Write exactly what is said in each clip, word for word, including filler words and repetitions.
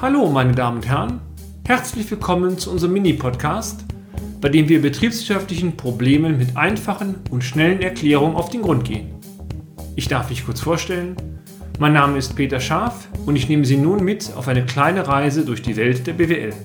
Hallo meine Damen und Herren, herzlich willkommen zu unserem Mini-Podcast, bei dem wir betriebswirtschaftlichen Problemen mit einfachen und schnellen Erklärungen auf den Grund gehen. Ich darf mich kurz vorstellen, mein Name ist Peter Scharf und ich nehme Sie nun mit auf eine kleine Reise durch die Welt der B W L.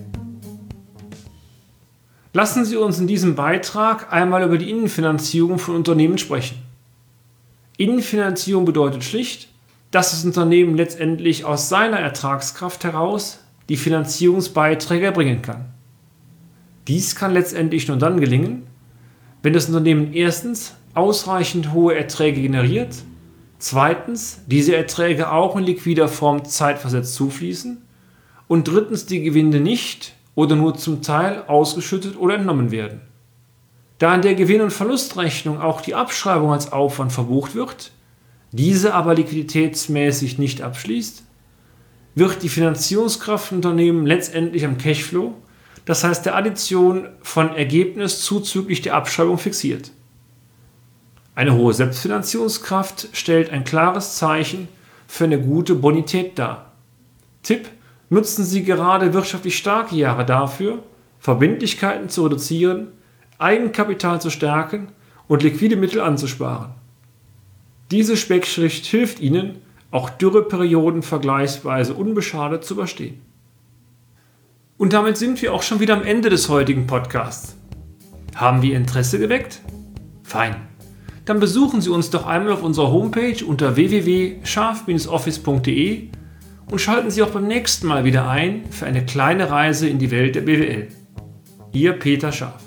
Lassen Sie uns in diesem Beitrag einmal über die Innenfinanzierung von Unternehmen sprechen. Innenfinanzierung bedeutet schlicht, dass das Unternehmen letztendlich aus seiner Ertragskraft heraus die Finanzierungsbeiträge erbringen kann. Dies kann letztendlich nur dann gelingen, wenn das Unternehmen erstens ausreichend hohe Erträge generiert, zweitens diese Erträge auch in liquider Form zeitversetzt zufließen und drittens die Gewinne nicht oder nur zum Teil ausgeschüttet oder entnommen werden. Da in der Gewinn- und Verlustrechnung auch die Abschreibung als Aufwand verbucht wird, diese aber liquiditätsmäßig nicht abschließt, wird die Finanzierungskraft von Unternehmen letztendlich am Cashflow, das heißt der Addition von Ergebnis zuzüglich der Abschreibung fixiert. Eine hohe Selbstfinanzierungskraft stellt ein klares Zeichen für eine gute Bonität dar. Tipp: Nutzen Sie gerade wirtschaftlich starke Jahre dafür, Verbindlichkeiten zu reduzieren, Eigenkapital zu stärken und liquide Mittel anzusparen. Diese Speckschrift hilft Ihnen, auch Dürreperioden vergleichsweise unbeschadet zu überstehen. Und damit sind wir auch schon wieder am Ende des heutigen Podcasts. Haben wir Interesse geweckt? Fein. Dann besuchen Sie uns doch einmal auf unserer Homepage unter w w w punkt scharf Bindestrich office punkt d e und schalten Sie auch beim nächsten Mal wieder ein für eine kleine Reise in die Welt der B W L. Ihr Peter Scharf.